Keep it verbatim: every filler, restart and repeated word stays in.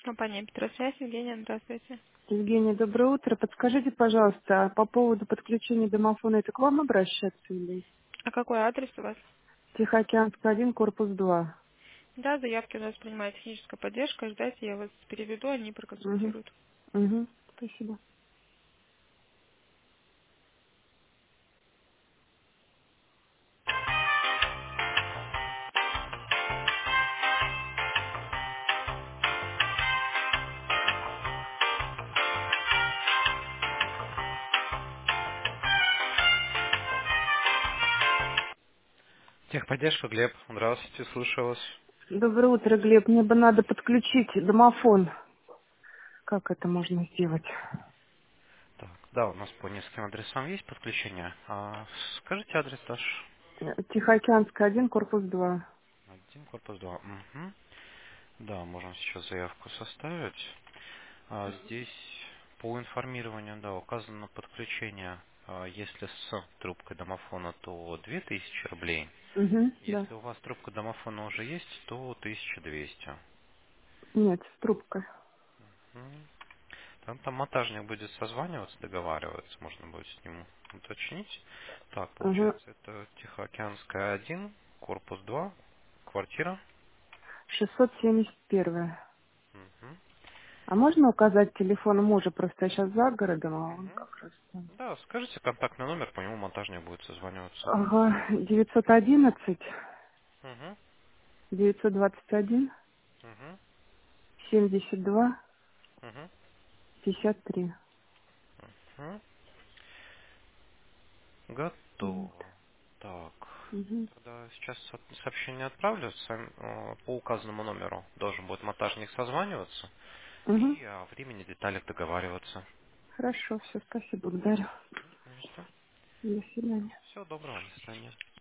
Компания Петросвязь, Евгения, здравствуйте. Евгения, доброе утро. Подскажите, пожалуйста, по поводу подключения домофона, это к вам обращаться или А какой адрес у вас? Тихоокеанский один, корпус два? Да, заявки у нас принимает техническая поддержка. Ждайте, я вас переведу, они Угу. проконсультируют. Угу. Спасибо. Техподдержка, Глеб. Здравствуйте, слушаю вас. Доброе утро, Глеб. Мне бы надо подключить домофон. Как это можно сделать? Так, да, у нас по нескольким адресам есть подключение. А, скажите адрес ваш. Э, Тихоокеанский один, корпус два. Один, корпус два. Угу. Да, можем сейчас заявку составить. А, здесь по информированию, да, указано подключение. А, если с трубкой домофона, то две тысячи рублей. Угу, да. Если у вас трубка домофона уже есть, то тысяча двести. Нет, с трубкой. Мгм. Там, там монтажник будет созваниваться, договариваться, можно будет с ним уточнить. Так, Ага. получается, это Тихоокеанская один, корпус два, квартира. шестьсот семьдесят один. Мгм. А можно указать телефон мужа? Просто я сейчас за городом, а он Мгм. как раз там. Да, скажите контактный номер, по нему монтажник будет созваниваться. Ага, девятьсот одиннадцать, Угу. девятьсот двадцать один, Угу. семьдесят два, Угу. пятьдесят три. Угу. Вот. Готово. Так, Угу. тогда сейчас со- сообщение отправлю. Сам- э, По указанному номеру должен будет монтажник созваниваться Угу. и о времени, деталях договариваться. Хорошо, все, спасибо, благодарю. Не за что. До свидания. Всего доброго, до свидания.